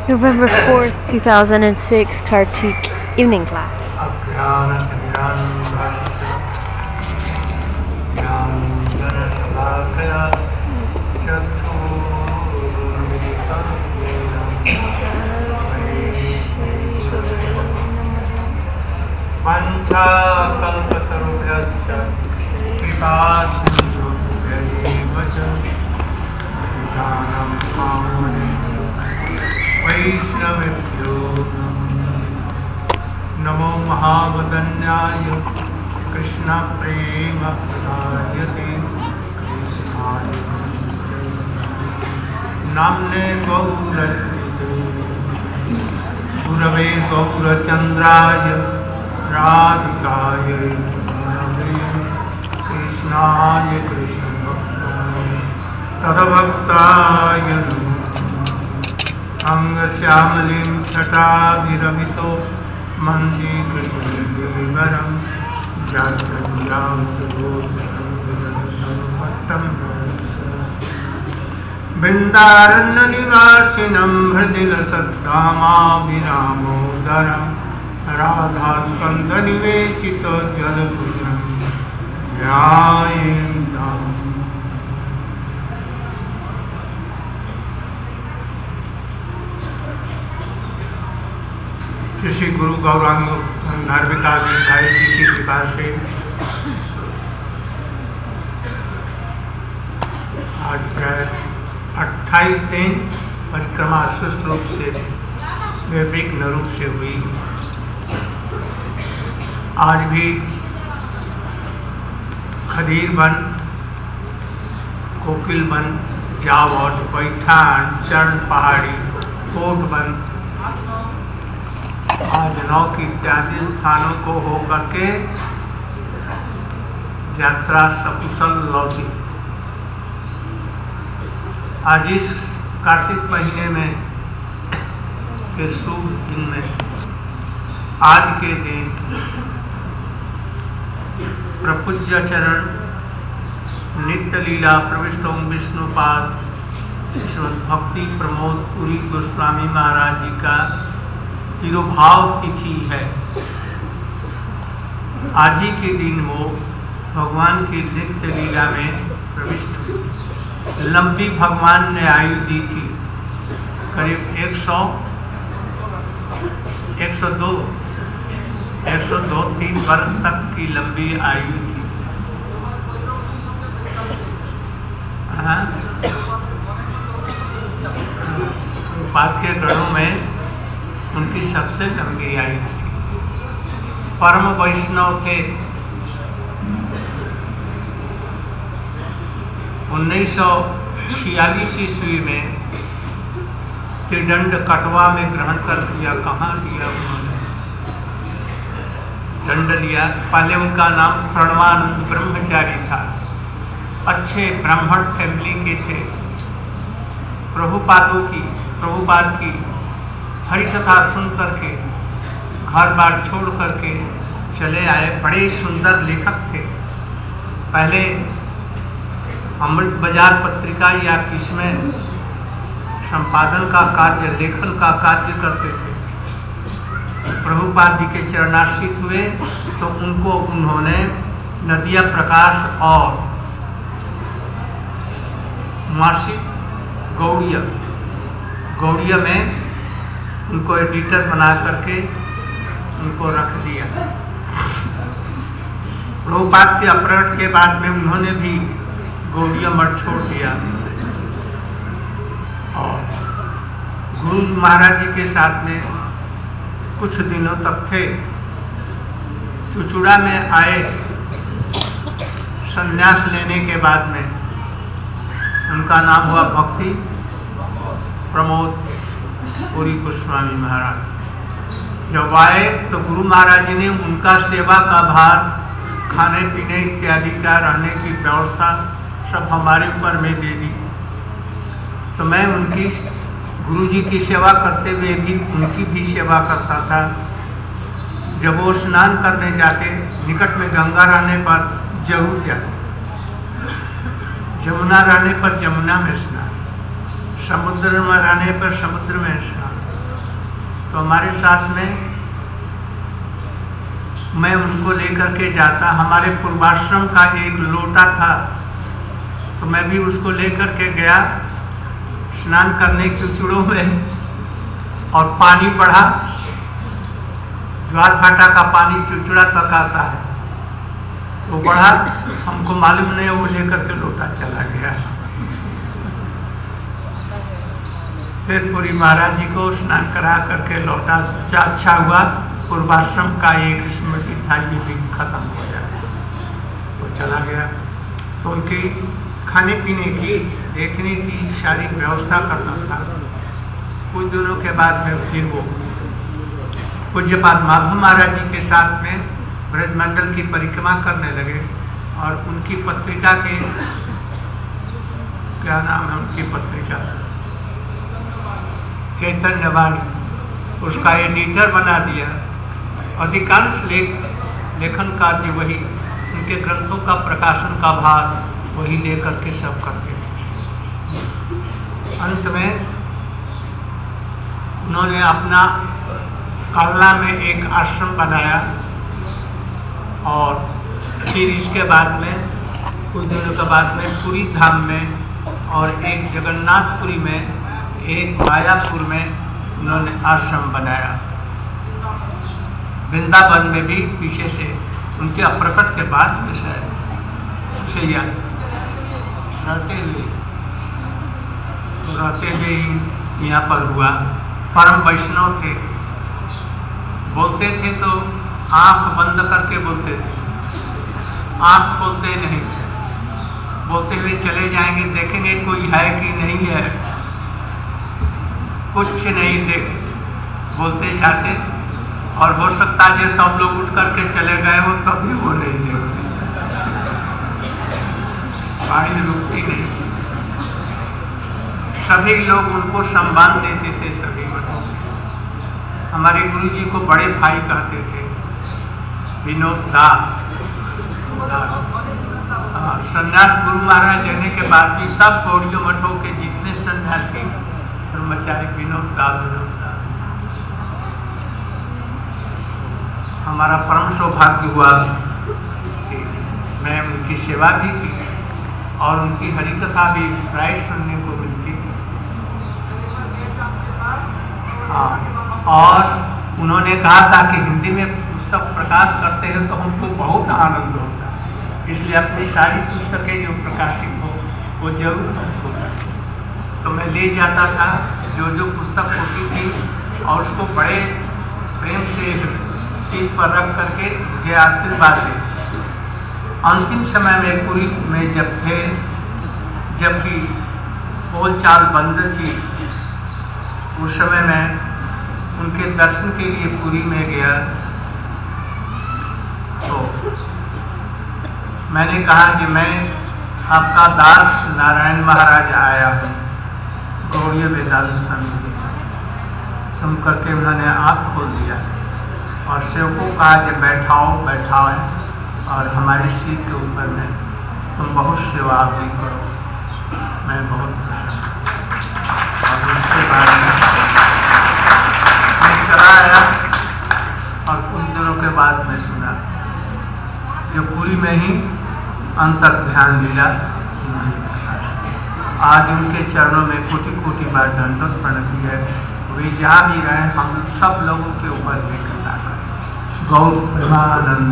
November 4th, 2006, Kartik evening class. वैष्णवेभ्यो नमो महावदन्याय कृष्ण प्रेम प्रदायते कृष्णाय नाम्ने गौरस्य गुरवे गौरचन्द्राय राधिकाय कृष्णाय कृष्णभक्ताय तद्भक्ताय अंगश्यामलिं छटाभिरमितो मञ्जीकृतगिरिवरं वृन्दारण्यनिवासिनं हृदिलसद्धामाभिरामोदरं राधास्कन्धनिवेशितो जलभुजं ध्यायेन्ताम्। श्री गुरु गौरांग धार्मिकानंद भाई जी की कृपा से आज प्राय 28 दिन परिक्रमा सुस्त रूप से निर्विघ्न रूप से हुई। आज भी खदीर वन, कोकिल वन, जावट, पैठान, चरण पहाड़ी, कोट वन, आज नौक इत्यादि स्थानों को होकर के यात्रा सकुशल लौटी। आज इस कार्तिक महीने में के शुभ दिन में आज के दिन प्रपूज्य चरण नित्य लीला प्रविष्टों विष्णुपाद श्रीमद् भक्ति प्रमोद पुरी गोस्वामी महाराज जी का तिरुभाव तिथि है। आज ही के दिन वो भगवान की नित्य लीला में प्रविष्ट हुए। लंबी भगवान ने आयु दी थी, करीब 102-3 वर्ष तक की लंबी आयु थी। पाठ्य गणों में उनकी सबसे लंबी आयु थी। परम वैष्णव थे। 1946 ईस्वी में त्रिदंड कटवा में ग्रहण कर लिया। कहाँ लिया उन्होंने? दंड लिया। पहले उनका नाम प्रणवानंद ब्रह्मचारी था। अच्छे ब्राह्मण फैमिली के थे। प्रभुपाद की हरि कथा सुन करके घर बार छोड़ करके चले आए। बड़े सुंदर लेखक थे। पहले अमृत बाजार पत्रिका या किसमें संपादन का कार्य, लेखन का कार्य करते थे। प्रभुपाद जी के चरणाश्रित हुए तो उनको उन्होंने नदिया प्रकाश और मासिक गौड़िया में उनको एडिटर बना करके उनको रख दिया। प्रभुपाद के अपहरण के बाद में उन्होंने भी गौड़िया मठ छोड़ दिया और गुरु महाराज जी के साथ में कुछ दिनों तक थे। चुचुड़ा में आए। संन्यास लेने के बाद में उनका नाम हुआ भक्ति प्रमोद पुरी गोस्वामी महाराज। जब आए तो गुरु महाराज जी ने उनका सेवा का भार, खाने पीने इत्यादि का, रहने की व्यवस्था सब हमारे ऊपर में दे दी। तो मैं उनकी गुरु जी की सेवा करते हुए भी उनकी भी सेवा करता था। जब वो स्नान करने जाते, निकट में गंगा रहने पर जरूर जाते, जमुना रहने पर जमुना में स्नान, समुद्र में रहने पर समुद्र में स्नान, तो हमारे साथ में मैं उनको लेकर के जाता। हमारे पूर्वाश्रम का एक लोटा था, तो मैं भी उसको लेकर के गया स्नान करने चुचुड़ों में, और पानी बढ़ा, ज्वार भाटा का पानी चुचुड़ा तक आता है, वो बढ़ा, हमको मालूम नहीं, वो लेकर के लोटा चला गया। फिर पुरी महाराज जी को स्नान करा करके लौटा। अच्छा हुआ पूर्वाश्रम का एक स्मृति था, ये भी खत्म हो जाए, वो चला गया। तो उनकी खाने पीने की, देखने की सारी व्यवस्था करता था। कुछ दिनों के बाद में फिर वो पूज्यपाद माधव महाराज जी के साथ में ब्रजमंडल की परिक्रमा करने लगे, और उनकी पत्रिका के, क्या नाम है उनकी पत्रिका, चैतन्यवाणी, उसका एडिटर बना दिया। अधिकांश लेखन कार्य वही, उनके ग्रंथों का प्रकाशन का भार वही लेकर के सब करते थे। अंत में उन्होंने अपना कालना में एक आश्रम बनाया, और फिर इसके बाद में कुछ दिनों के बाद में पुरी धाम में, और एक जगन्नाथपुरी में, एक मायापुर में उन्होंने आश्रम बनाया। वृंदावन में भी पीछे से उनके अप्रकट के बाद में रहते हुए यहाँ पर हुआ। परम वैष्णव थे, बोलते थे तो आंख बंद करके बोलते थे, आंख खोलते नहीं थे। बोलते हुए चले जाएंगे, देखेंगे कोई है कि नहीं है, कुछ नहीं देख, बोलते जाते, और हो सकता है सब लोग उठ करके चले गए हो तभी वो नहीं देखते, गाड़ी रुकती नहीं। सभी लोग उनको सम्मान देते थे, सभी लोग। हमारे गुरु जी को बड़े भाई कहते थे, विनोद दा। सन्यास गुरु महाराज लेने के बाद भी सब गौड़ियों मठों के जितने सन्यासी ब्रह्मचारी विनोद दा। हमारा परम सौभाग्य हुआ कि मैं उनकी सेवा भी की, और उनकी हरिकथा भी प्राय सुनने को मिलती थी। और उन्होंने कहा था कि हिंदी में पुस्तक प्रकाश करते हैं तो हमको बहुत आनंद होता है, इसलिए अपनी सारी पुस्तकें जो प्रकाशित हो वो जरूर हमको करें। तो मैं ले जाता था जो जो पुस्तक होती थी, और उसको बड़े प्रेम से सीट पर रख करके मुझे आशीर्वाद दे। अंतिम समय में पुरी में जब थे, जबकि बोल चाल बंद थी, उस समय मैं उनके दर्शन के लिए पुरी में गया। तो मैंने कहा कि मैं आपका दास नारायण महाराज आया हूँ गौड़ीय वेदांत समिति से। सुन करके उन्होंने आँख खोल दिया, और सेवकों कहा कि बैठाओ बैठाओ, और हमारी सीट के ऊपर में तुम बहुत सेवा भी करो। मैं बहुत खुश हूँ। और उसके बाद मैं चला आया, और कुछ दिनों के बाद मैं सुना जो पूरी में ही अंतर ध्यान दिया। आज उनके चरणों में कोटि कोटि बार दंडवत प्रणति है। वे जहाँ भी रहे, हम सब लोगों के ऊपर भी कृपा करें। गौर प्रेमानंद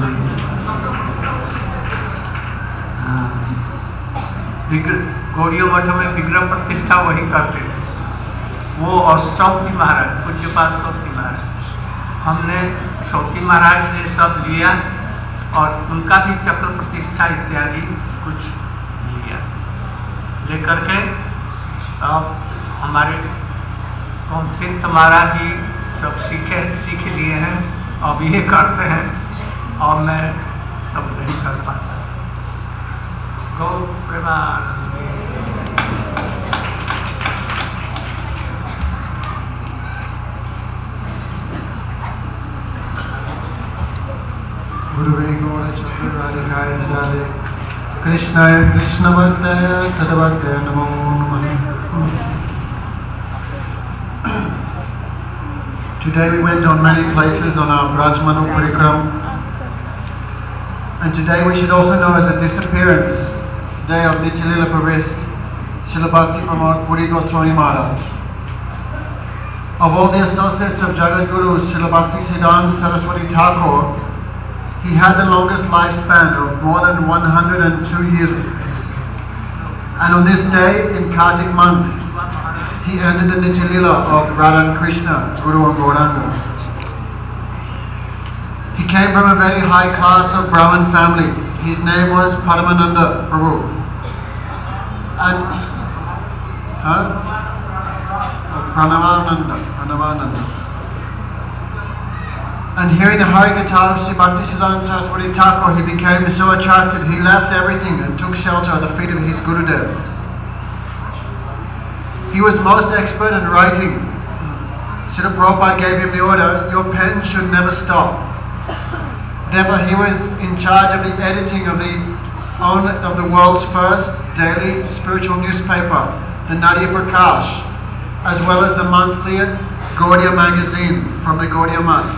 गौड़ियों मठों में विग्रह प्रतिष्ठा वही करते थे वो, और सौती महाराज, पूज्यपाद सौती महाराज। हमने सौती महाराज से सब लिया, और उनका भी चक्र प्रतिष्ठा इत्यादि कुछ लिया। लेकर के अब हमारे तीर्थ महाराज जी सब सीख लिए हैं, अब ये करते हैं, और मैं सब नहीं कर पाता। गौ प्रेमानंद। गुरुवे गौरचक्रराधिकाय ददाले कृष्णाय कृष्णवर्ताय तद्भक्ताय नमो नमः। Today we went on many places on our Brajmanu Parikram, and today we should also know as the disappearance day of Nityalila Parist, Srila Bhakti Pramod Puri Goswami Maharaj. Of all the associates of Jagat Guru Srila Bhakti Siddhanta Saraswati Thakur, he had the longest lifespan of more than 102 years. And on this day in Kartik month, he entered the Nityalila of Radha and Krishna, Guru and Gauranga. He came from a very high class of Brahmin family. His name was Paramananda Prabhu. And Pranavananda. And hearing the Hari Katha of Sri Bhaktisiddhanta Saraswati Thakur, he became so attracted, he left everything and took shelter at the feet of his Gurudev. He was most expert in writing. Srila Prabhupada gave him the order, your pen should never stop. Therefore he was in charge of the editing of the world's first daily spiritual newspaper, the Nadia Prakash, as well as the monthly Gaudiya magazine from the Gaudiya Math.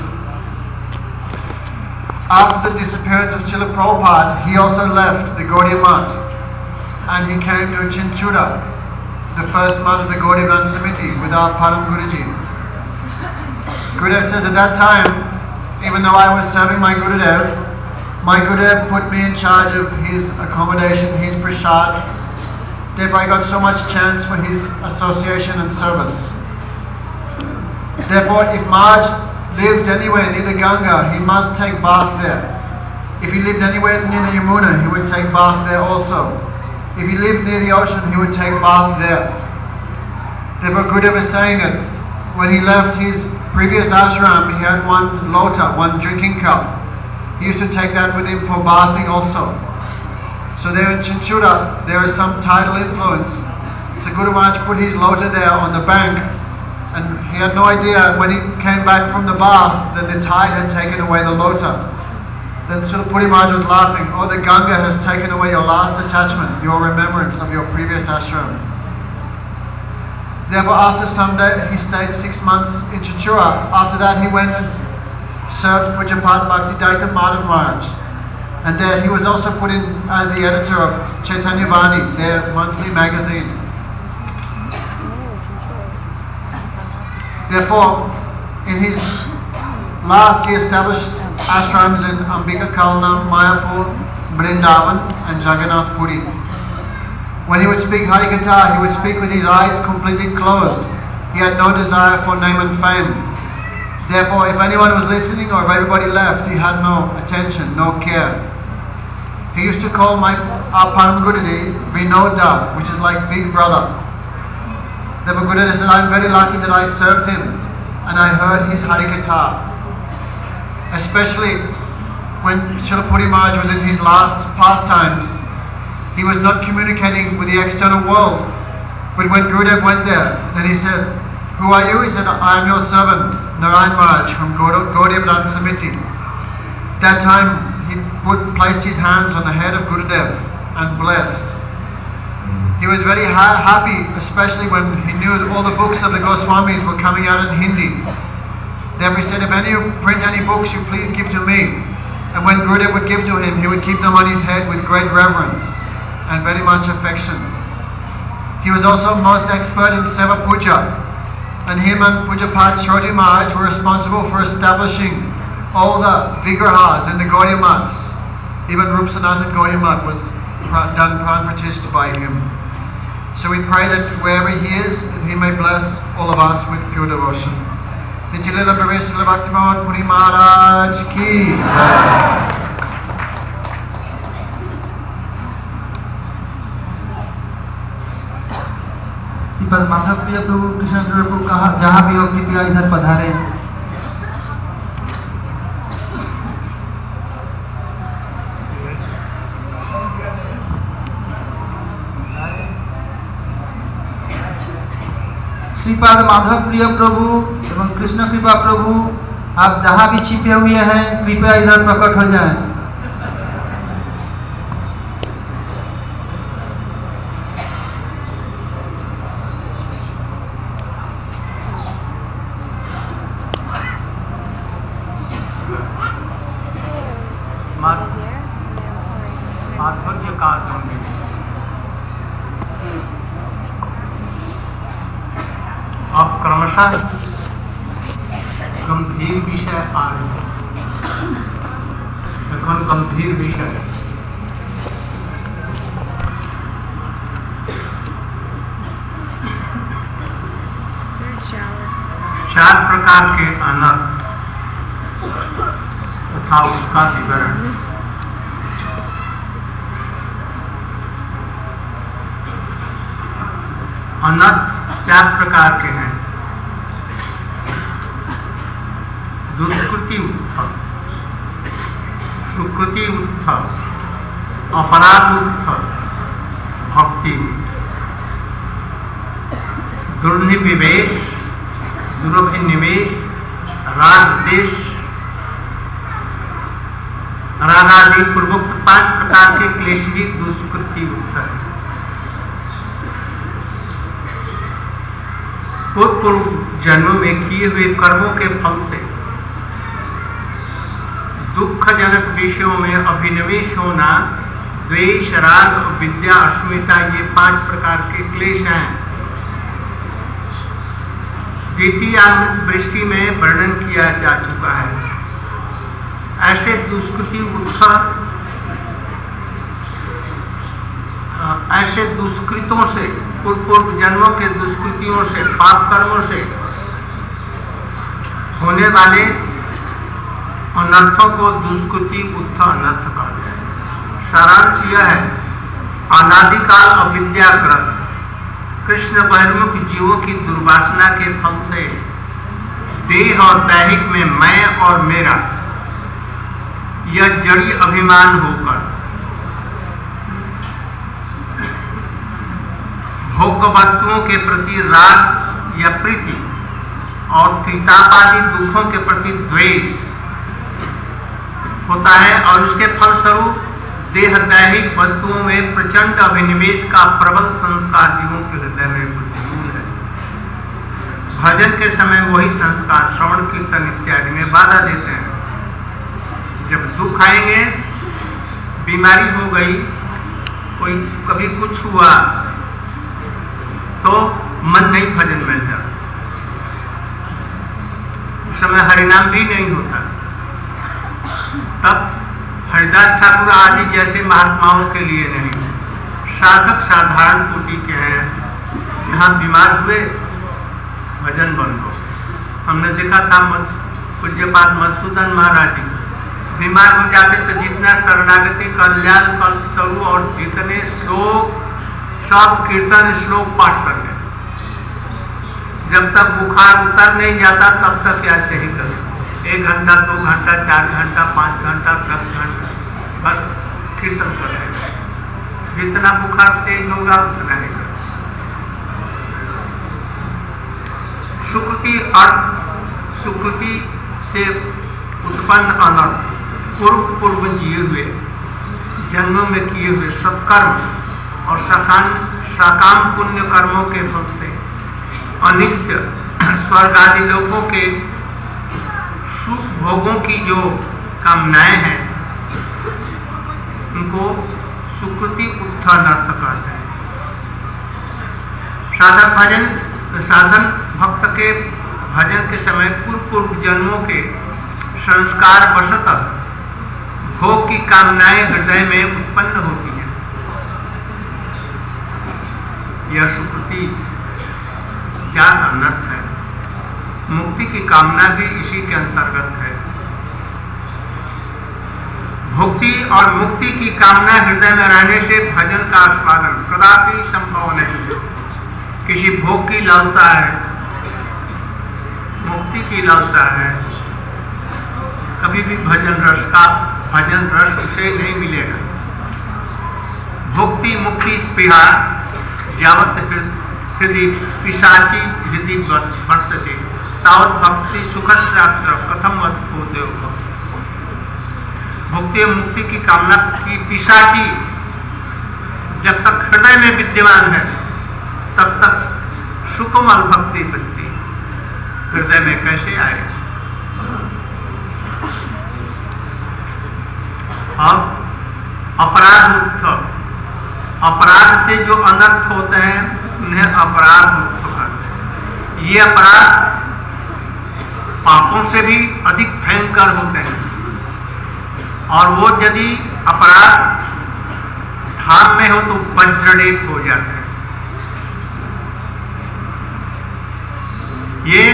After the disappearance of Srila Prabhupada, he also left the Gaudiya Math and he came to Chinchura, the first month of the Gaudiya Math Samiti with our Param Guruji. Gurudev says at that time, even though I was serving my Gurudev put me in charge of his accommodation, his prasad. Therefore I got so much chance for his association and service. Therefore if Maharaj lived anywhere near the Ganga, he must take bath there. If he lived anywhere near the Yamuna, he would take bath there also. If he lived near the ocean, he would take bath there. Therefore Gurudev is saying that when he left his previous ashram, he had one lota, one drinking cup. He used to take that with him for bathing also. So there in Chinchura, there is some tidal influence. So Guru Maharaj put his lota there on the bank, and he had no idea when he came back from the bath that the tide had taken away the lota. Then Srila Puri Maharaj was laughing, oh, the Ganga has taken away your last attachment, your remembrance of your previous ashram. Therefore after some day, he stayed 6 months in Chinchura. After that he went and served Pujapat Bhaktidaita Madhav Maharaj. And there he was also put in as the editor of Chaitanya Vani, their monthly magazine. Therefore, in his last he established ashrams in Ambika Kalnam, Mayapur, Vrindavan and Jagannath Puri. When he would speak Hari Katha, he would speak with his eyes completely closed. He had no desire for name and fame. Therefore, if anyone was listening or if everybody left, he had no attention, no care. He used to call our Param Guruji Vinoda, which is like big brother. Therefore Guruji said, I'm very lucky that I served him and I heard his Hari Katha. Especially when Srila Puri Maharaj was in his last pastimes, he was not communicating with the external world. But when Gurudev went there, then he said, who are you? He said, I am your servant, Narayan Maharaj from Gaudiya Math Samiti. That time he placed his hands on the head of Gurudev and blessed. He was very happy, especially when he knew that all the books of the Goswamis were coming out in Hindi. Then we said, if any you print any books, you please give to me. And when Gurudev would give to him, he would keep them on his head with great reverence and very much affection. He was also most expert in Seva Puja, and him and Pujapat Shroji Maharaj were responsible for establishing all the vigrahas in the Gaudiya Maths. Even Rup Sanatan Gaudiya Math was done pran pratishtha by him. So we pray that wherever he is, that he may bless all of us with pure devotion. Nityalila Parist Srila Bhakti Pramod Puri Maharaj ki jai. Shripad Madhav प्रिय प्रभु कृष्ण प्रभु जहाँ भी हो कृपया इधर पधारे। श्रीपाद माधव प्रिय प्रभु एवं कृष्ण कृपा प्रभु, आप जहाँ भी छिपे हुए हैं कृपया इधर प्रकट हो जाएं। कथा गंभीर विषय आरंभ এখন गंभीर विषय चार प्रकार के अनर्थ तथा उसका विवरण। अनर्थ चार प्रकार के हैं। दुष्कृति उत्थल, सुकृति उत्थल, अपराध उत्थल, भक्ति उत्थल। दुर्निवेश, दुरभिनिवेश, राग देश, रागादि पूर्वोक्त 5 प्रकार के क्लेश ही दुष्कृति उत्थल है। पूर्व जन्म में किए हुए कर्मों के फल से दुखजनक विषयों में अभिनिवेश होना, द्वेष, राग, विद्या, अस्मिता, ये 5 प्रकार के क्लेश हैं। द्वितीयामृत वृष्टि में वर्णन किया जा चुका है। ऐसे दुष्कृति उत्थल, ऐसे दुष्कृतों से, पूर्व जन्मों के दुष्कृतियों से, पाप कर्मों से होने वाले अनर्थों को दुष्कृति उत्थल अनर्थ कहते हैं। सारांश यह है, अनादिकाल अविद्याग्रस्त कृष्ण बहिर्मुख जीवों की दुर्वासना के फल से देह और दैहिक में मैं और मेरा यह जड़ी अभिमान होकर भोग्य वस्तुओं के प्रति राग या प्रीति और त्रितापादि दुखों के प्रति द्वेष होता है और उसके फलस्वरूप देह दैहिक वस्तुओं में प्रचंड अभिनिवेश का प्रबल संस्कार जीवों के हृदय में बुद्धिमूल है। भजन के समय वही संस्कार श्रवण कीर्तन इत्यादि में बाधा देते हैं। जब दुख आएंगे, बीमारी हो गई, कोई कभी कुछ हुआ तो मन नहीं भजन में जाता, उस समय हरिनाम भी नहीं होता। तब हरिदास ठाकुर आदि जैसे महात्माओं के लिए नहीं, साधक साधारण कोटि के हैं। जहां बीमार हुए भजन बंद हो। हमने देखा था पूज्यपाद मधुसूदन महाराज जी बीमार हो जाते तो जितना शरणागति, कल्याण, कल्पतरु और जितने श्लोक सब कीर्तन श्लोक पाठ करते। जब तक बुखार उतर नहीं जाता तब तक ऐसे ही करते। 1 घंटा, 2 घंटा, 4 घंटा, 5 घंटा, 10 घंटा बस कीर्तन कर रहे। जितना बुखार तेज होगा उतना ही कर। सुकृति अर्थ, सुकृति से उत्पन्न अनर्थ पूर्व जिए हुए जन्मों में किए हुए सत्कर्म और सकाम पुण्य कर्मों के फल से अनित्य स्वर्ग आदि लोगों के सुख भोगों की जो कामनाएं हैं उनको सुकृति उत्थल अर्थ कहते हैं। साधन भक्त के भजन के समय पूर्व जन्मों के संस्कार वशतः भोग की कामनाएं हृदय में उत्पन्न होती हैं। यह सुकृति जात अनर्थ है। मुक्ति की कामना भी इसी के अंतर्गत है। भक्ति और मुक्ति की कामना हृदय में रहने से भजन का आस्वादन कदापि संभव नहीं। किसी भोग की लालसा है, मुक्ति की लालसा है, कभी भी भजन रस उसे नहीं मिलेगा। भक्ति मुक्ति स्पृहा यावत हृदय पिशाची हृदय वर्तते तावत भक्ति सुखशास्त्र कथम अद्भुत। भक्ति और मुक्ति की कामना की पिशाची जब तक हृदय में विद्यमान है तब तक सुकोमल भक्ति वृत्ति हृदय में कैसे आए। अब अपराध उत्थल, अपराध से जो अनर्थ होते हैं उन्हें अपराध उत्थल कहते हैं। ये अपराध पापों से भी अधिक भयंकर होते हैं, और वो यदि अपराध धाम में हो तो वज्रलेप हो जाते हैं। ये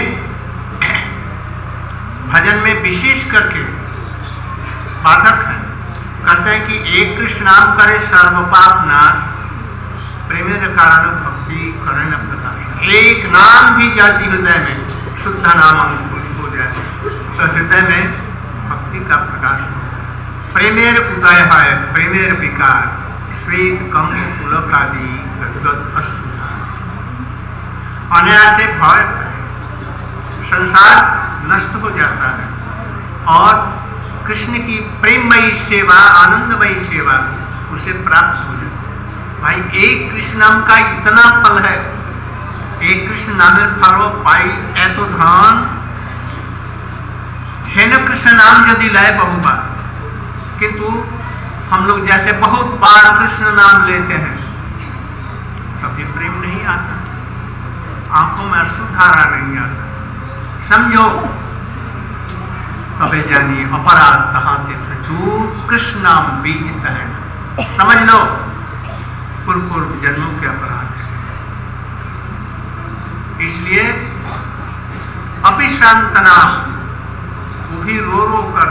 भजन में विशेष करके बाधक है। कहते हैं कि एक कृष्ण नाम करे सर्व पाप नाश, प्रेमेर कारण भक्ति करें न प्रकाश। एक नाम भी जाति हृदय में शुद्ध नाम अंकुरित हो जाए तो हृदय में भक्ति का प्रकाश हो। प्रेमेर उदय है प्रेमेर विकार, श्वेत कम पुलक आदि गदगद अश्रुधार। अनायास से भय संसार नष्ट हो जाता है और कृष्ण की प्रेममयी सेवा, आनंदमयी सेवा उसे प्राप्त हो जाती है। भाई एक कृष्ण नाम का इतना फल है, एक कृष्ण नामेर फल पाई एतो धन है न कृष्ण नाम यदि लय बहुबार। किंतु हम लोग जैसे बहुत बार कृष्ण नाम लेते हैं कभी प्रेम नहीं आता, आंखों में अश्रुधारा नहीं आता। समझो तबे जानिए अपराध कहां के प्रचुर कृष्ण नाम बीजता है। समझ लो पूर्व जन्मों के अपराध है। इसलिए अभिशांत नाम वो भी रो रो कर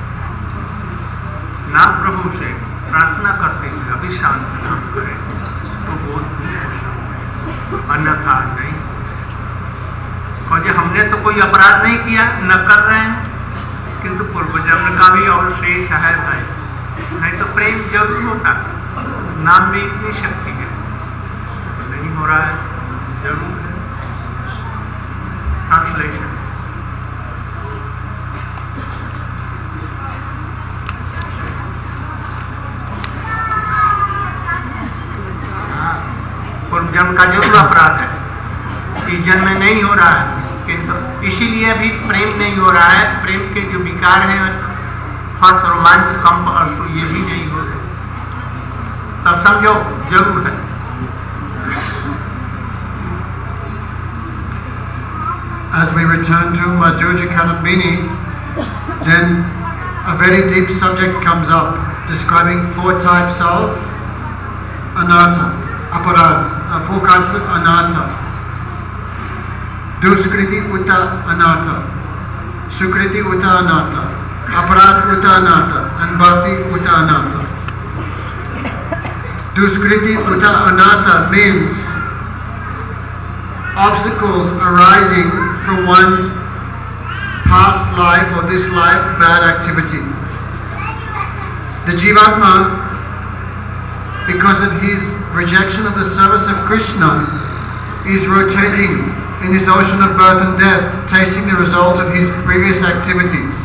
नाम प्रभु से प्रार्थना करते हुए अभिशांत नाम करें तो बहुत दूर हो सकते, अन्यथा नहीं। और जो हमने तो कोई अपराध नहीं किया, न कर रहे हैं, किंतु पूर्व जन्म का भी और शेष है भाई, नहीं तो प्रेम जरूर होता। नाम में इतनी शक्ति है, नहीं हो रहा है, जरूर है। ट्रांसलेशन पूर्व जन्म का जरूर अपराध है, इस जन्म में नहीं हो रहा है, किंतु इसीलिए भी प्रेम नहीं हो रहा है। प्रेम के जो विकार हैं, हर्ष, रोमांच, कंप, अश्रु, ये भी नहीं हो रहे, तब समझो जरूर है। As we return to Madhurya Kanambini, then a very deep subject comes up describing 4 types of anatta, aparadhs, 4 kinds of anatta. Duskriti uta anatta, sukriti uta anatta, aparadh uta anatta, and bhakti uta anatta. Duskriti uta anatta means obstacles arising from one's past life or this life bad activity. The Jivatma, because of his rejection of the service of Krishna, is rotating in this ocean of birth and death, tasting the result of his previous activities.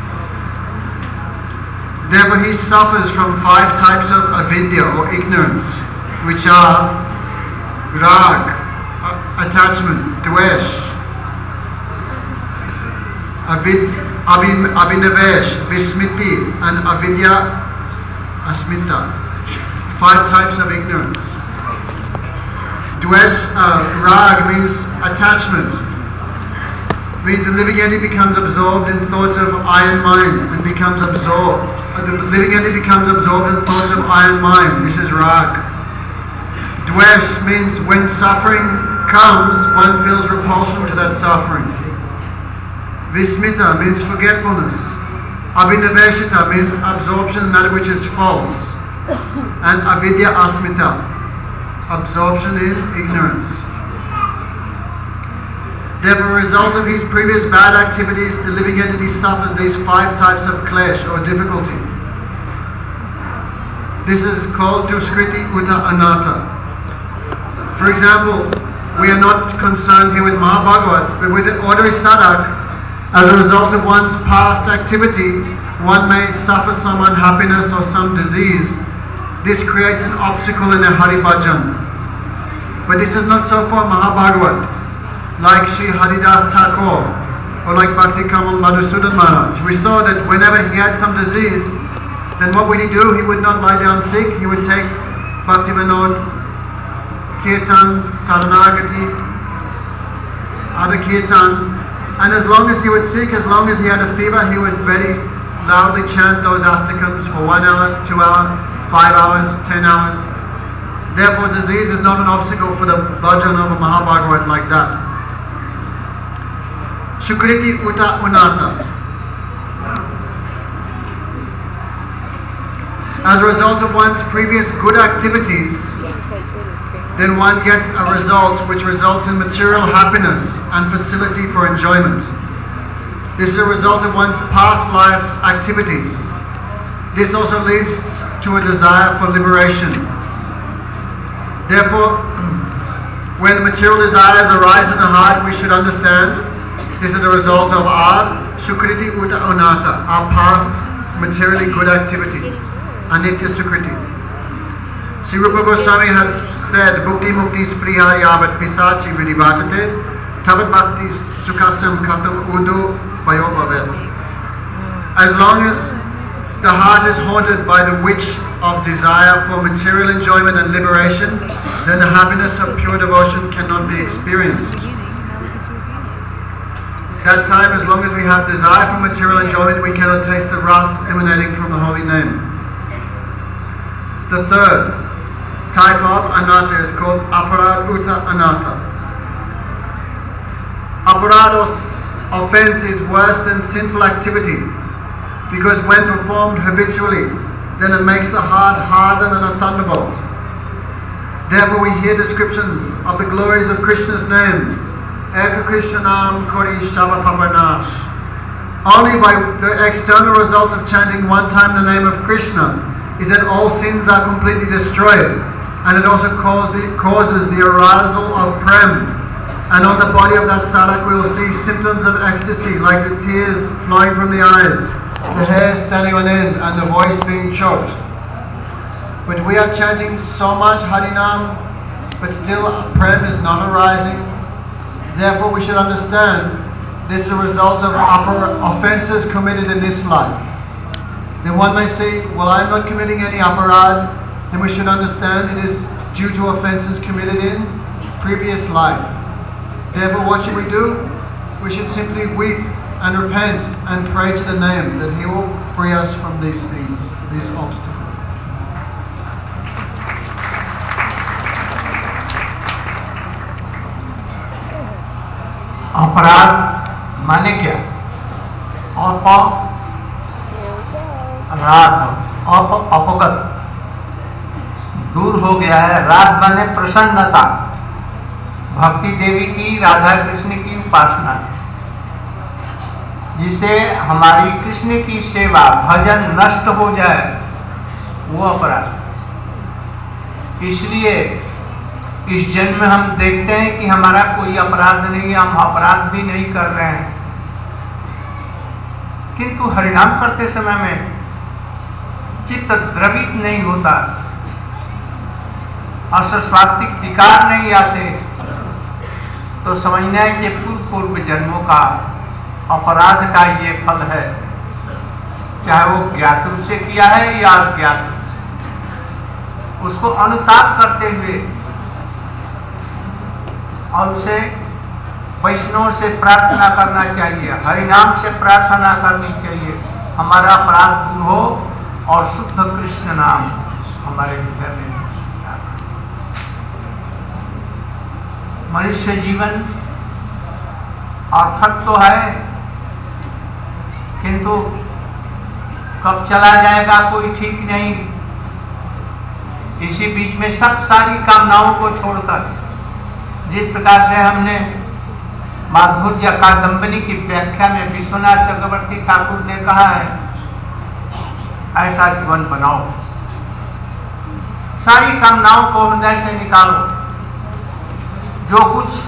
Therefore he suffers from 5 types of avidya or ignorance, which are rag, attachment, dvesh, abhinavesh, vismiti, and avidya asmita. 5 types of ignorance. Dvesh, rag means attachment. Means the living entity becomes absorbed in thoughts of I and mine and becomes absorbed. The living entity becomes absorbed in thoughts of I and mine. This is rag. Dvesh means when suffering comes, one feels repulsion to that suffering. Vismita means forgetfulness. Abhinaveshita means absorption in that which is false. And avidya asmita, absorption in ignorance. Therefore, a result of his previous bad activities, the living entity suffers these 5 types of clash or difficulty. This is called duskriti uta anatta. For example, we are not concerned here with Mahabhagavat, but with an ordinary sadhak, as a result of one's past activity, one may suffer some unhappiness or some disease. This creates an obstacle in a Hari Bhajan. But this is not so for Mahabhagavat, like Sri Haridas Thakur, or like Bhakti Kamal Madhusudan Maharaj. We saw that whenever he had some disease, then what would he do? He would not lie down sick, he would take Bhakti Vinod's Kirtan, Saranagati, other kirtans, and as long as he would seek, as long as he had a fever, he would very loudly chant those astakams for 1 hour, 2 hours, 5 hours, 10 hours. Therefore, disease is not an obstacle for the bhajan of a Mahabhagavat like that. Sukriti uta unata. As a result of one's previous good activities, then one gets a result which results in material happiness and facility for enjoyment. This is a result of one's past life activities. This also leads to a desire for liberation. Therefore, when material desires arise in the heart, we should understand this is the result of our Sukriti Uta Onata, our past materially good activities, Anitya Sukriti. Sri Rupa Goswami has said, Bhukti Mukti Spriha Yavat Pisachi Vinivatate, Tavat Bhakti Sukhasam Khatam Udo Vayo Bhavet. As long as the heart is haunted by the witch of desire for material enjoyment and liberation, then the happiness of pure devotion cannot be experienced. That time, as long as we have desire for material enjoyment, we cannot taste the ras emanating from the holy name. The third type of anatta is called aparad uta anatta. Aparad offense is worse than sinful activity, because when performed habitually, then it makes the heart harder than a thunderbolt. Therefore we hear descriptions of the glories of Krishna's name. Eka Krishnanam Kori Shava Papanash. Only by the external result of chanting one time the name of Krishna is that all sins are completely destroyed, and it also causes the arousal of prem. And on the body of that sadhak we will see symptoms of ecstasy, like the tears flowing from the eyes, the hair standing on end, and the voice being choked. But we are chanting so much Harinam, but still prem is not arising. Therefore we should understand this is a result of upper offences committed in this life. Then one may say, well, I am not committing any aparad. Then we should understand it is due to offences committed in previous life. Therefore what should we do? We should simply weep and repent and pray to the name that He will free us from these things, these obstacles. अपराध माने क्या? अपगत दूर हो गया है। राग माने प्रसन्नता, भक्ति देवी की, राधा कृष्ण की उपासना, जिसे हमारी कृष्ण की सेवा भजन नष्ट हो जाए, वो अपराध। इसलिए इस जन्म में हम देखते हैं कि हमारा कोई अपराध नहीं, हम अपराध भी नहीं कर रहे हैं, किंतु हरिनाम करते समय में चित्त द्रवित नहीं होता, अस्वास्थिक विकार नहीं आते, तो समझना है कि पूर्व जन्मों का अपराध का ये फल है, चाहे वो ज्ञात रूप से किया है या अज्ञात रूप से। उसको अनुताप करते हुए और उसे वैष्णव से प्रार्थना करना चाहिए, हरिनाम से प्रार्थना करनी चाहिए, हमारा अपराध दूर हो और शुद्ध कृष्ण नाम हमारे हृदय में। मनुष्य जीवन अर्थक तो है, किंतु कब चला जाएगा कोई ठीक नहीं। इसी बीच में सब सारी कामनाओं को छोड़कर, जिस प्रकार से हमने माधुर्य कादंबरी की व्याख्या में विश्वनाथ चक्रवर्ती ठाकुर ने कहा है, ऐसा जीवन बनाओ, सारी कामनाओं को हृदय से निकालो, जो कुछ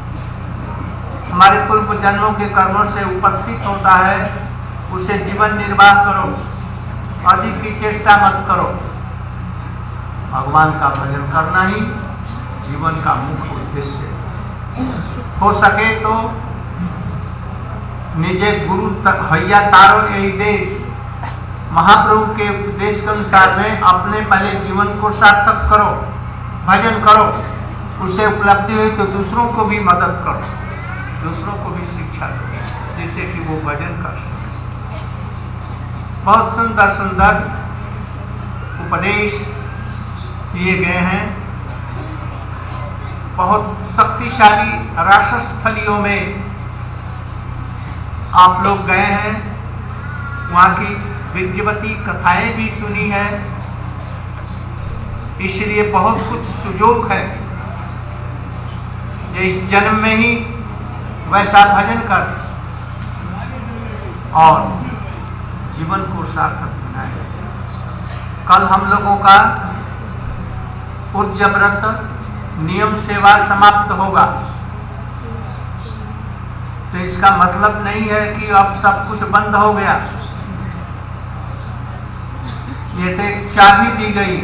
हमारे पूर्व जन्मों के कर्मों से उपस्थित होता है उसे जीवन निर्वाह करो, अधिक की चेष्टा मत करो। भगवान का भजन करना ही जीवन का मुख्य उद्देश्य है। हो सके तो निजे गुरु तक हैया तारो यही देश, महाप्रभु के उपदेश के अनुसार में अपने पहले जीवन को सार्थक करो, भजन करो, उसे उपलब्धि हुई तो दूसरों को भी मदद करो। दूसरों को भी शिक्षा दो जिससे कि वो भजन कर सके। बहुत सुंदर सुंदर उपदेश दिए गए हैं। बहुत शक्तिशाली रासस्थलियों में आप लोग गए हैं, वहां की विद्यवती कथाएं भी सुनी है, इसलिए बहुत कुछ सुजोग है कि इस जन्म में ही वैसा भजन कर और जीवन को सार्थक बनाए। कल हम लोगों का पूज्य व्रत नियम सेवा समाप्त होगा, तो इसका मतलब नहीं है कि अब सब कुछ बंद हो गया। ये तो एक चाबी दी गई,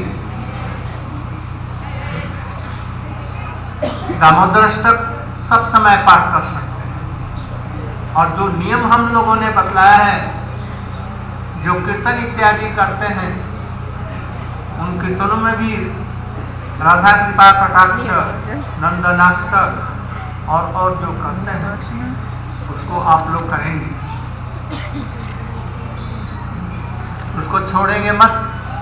दामोदराष्टक सब समय पाठ कर सकते हैं। और जो नियम हम लोगों ने बतलाया है, जो कीर्तन इत्यादि करते हैं, उन कीर्तनों में भी राधा कृपा कटाक्ष नंदनाष्टक और जो करते हैं उसको आप लोग करेंगे, उसको छोड़ेंगे मत।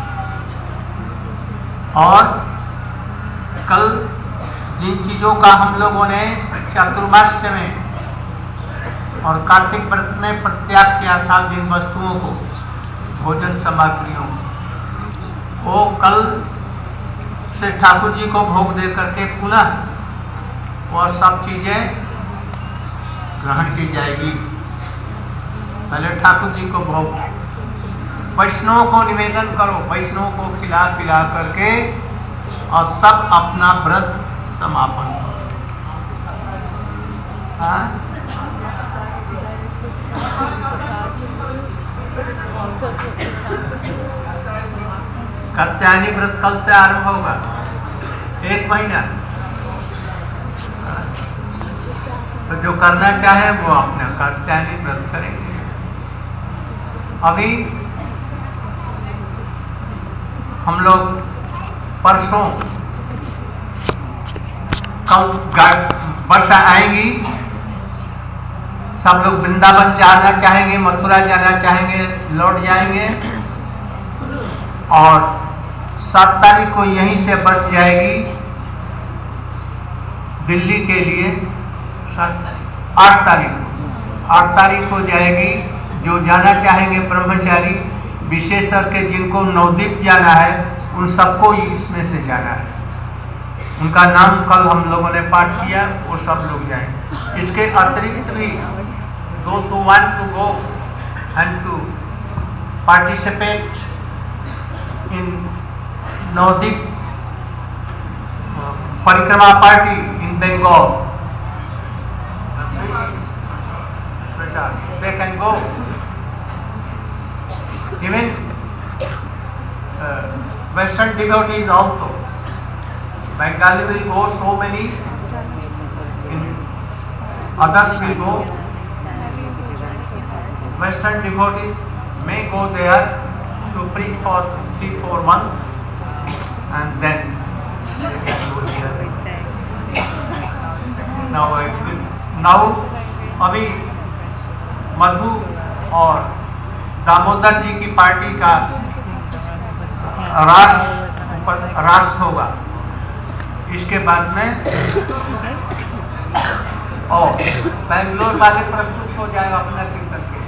और कल जिन चीजों का हम लोगों ने चातुर्मास्य में और कार्तिक व्रत में परित्याग किया था, जिन वस्तुओं को, भोजन सामग्रियों, वो कल से ठाकुर जी को भोग दे करके पुनः और सब चीजें ग्रहण की जाएगी। पहले ठाकुर जी को भोग, वैष्णवों को निवेदन करो, वैष्णवों को खिला पिला करके और तब अपना व्रत समापन करो। कात्यायनी व्रत कल से आरंभ होगा, 1 महीना। तो जो करना चाहे वो अपना कात्यायनी व्रत करेंगे। अभी हम लोग परसों कल वर्षा आएगी, सब लोग वृंदावन जाना चाहेंगे, मथुरा जाना चाहेंगे, लौट जाएंगे। और 7 तारीख को यहीं से बस जाएगी दिल्ली के लिए। 8 तारीख को जाएगी। जो जाना चाहेंगे ब्रह्मचारी, विशेष करके जिनको नवद्वीप जाना है, उन सबको इसमें से जाना है। उनका नाम कल हम लोगों ने पाठ किया, वो सब लोग जाएंगे। इसके अतिरिक्त भी those who want to go and to participate in Navadip Parikrama party in Bengal, they can go. Even Western devotees also. Bengali will go, so many, others will go. Western devotees may go there to preach for 3-4 months and then they can go here. Now अभी मधु और दामोदर जी की party का रास होगा। इसके बाद में और बेंगलोर वाले प्रस्तुत हो जाएगा अपना कीर्तन के।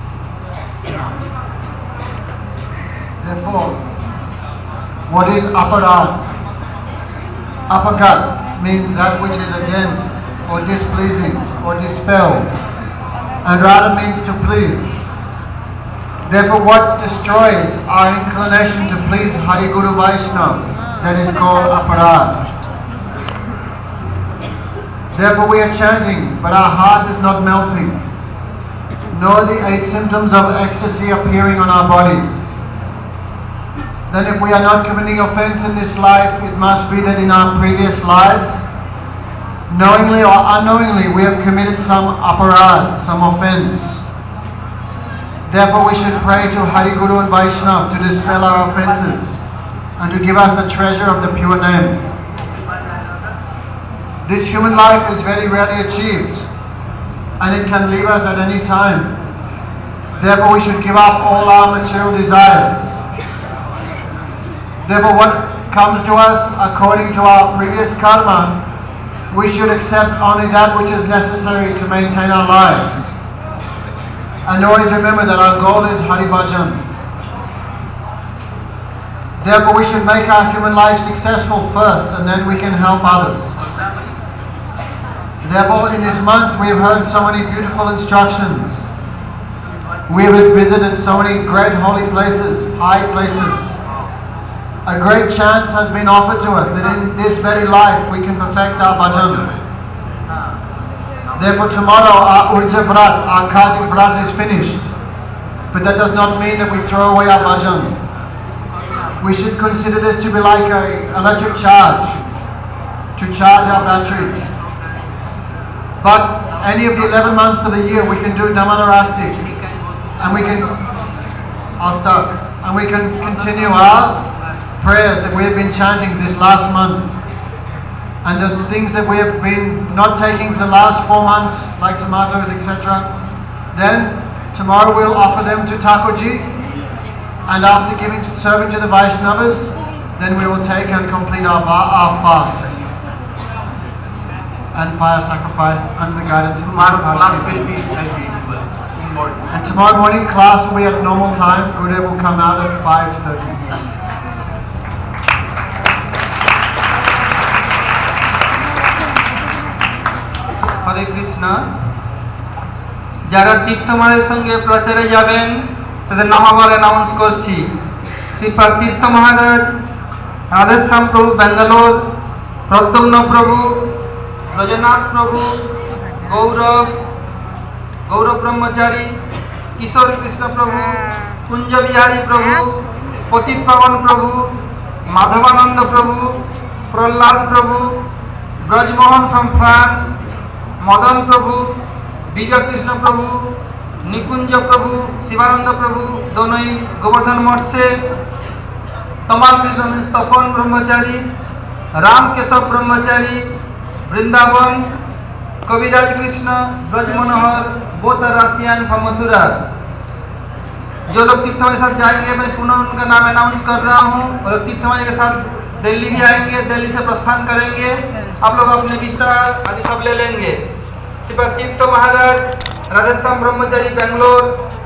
Therefore, what is aparad? Apagat means that which is against or displeasing or dispels, and rada means to please. Therefore, what destroys our inclination to please Hari Guru Vaishnava, that is called aparad. Therefore, we are chanting, but our heart is not melting, nor the 8 symptoms of ecstasy appearing on our bodies. Then if we are not committing offense in this life, it must be that in our previous lives, knowingly or unknowingly, we have committed some aparad, some offense. Therefore, we should pray to Hari Guru and Vaishnava to dispel our offenses and to give us the treasure of the pure name. This human life is very rarely achieved. and it can leave us at any time. Therefore, we should give up all our material desires. Therefore, what comes to us according to our previous karma, we should accept only that which is necessary to maintain our lives. And always remember that our goal is Hari Bhajan. Therefore, we should make our human life successful first, and then we can help others. Therefore, in this month, we have heard so many beautiful instructions. We have visited so many great holy places, high places. A great chance has been offered to us that in this very life we can perfect our bhajan. Therefore, tomorrow our Urja Vrat, our Kartik Vrat is finished. But that does not mean that we throw away our bhajan. We should consider this to be like an electric charge, to charge our batteries. But any of the 11 months of the year we can do Damanarastik, and we can continue our prayers that we have been chanting this last month, and the things that we have been not taking for the last 4 months, like tomatoes, etc. Then tomorrow we'll offer them to Thakurji, and after serving to the Vaishnavas, then we will take and complete our fast and fire sacrifice under the guidance of Tomorrow class Bhakti. will be as usual in morning. And tomorrow morning class will be at normal time. Gurudev will come out at 5:30. হরে কৃষ্ণ। যারা তীর্থমালের সঙ্গে প্রচারে যাবেন তাদের নামাবল announce করছি। শ্রীপাদ তীর্থ মহারাজ, রাধেশ্যাম প্রভু ব্যাঙ্গালোর, প্রদ্যুম্ন প্রভু, ব্রজনাথ প্রভু, গৌরব ব্রহ্মচারী, কিশোর কৃষ্ণ প্রভু, কুঞ্জ বিহারী প্রভু, পতিত পাবন প্রভু, মাধবানন্দ প্রভু, প্রহ্লাদ প্রভু, ব্রজমোহন ফ্রম ফ্রান্স, মদন প্রভু, বিজয় কৃষ্ণ প্রভু, নিকুঞ্জ প্রভু, শিবানন্দ প্রভু, দোনই গোবর্ধন মঠ से, तमाल Krishna means Tapan Brahmachari, Ram Keshav Brahmachari, Vrindavan, Kaviraj Krishna, Braj Manohar, both Russians from Mathura. जो लोग तीर्थमाल के साथ जाएंगे, मैं पुनः उनका नाम अनाउंस कर रहा हूँ। और तीर्थमाल के साथ दिल्ली भी आएंगे, दिल्ली से प्रस्थान करेंगे। आप लोग अपने विस्तार आदि सब ले लेंगे। श्रीपाद तीर्थ महाराज, राधेश्याम ब्रह्मचारी बैंगलोर,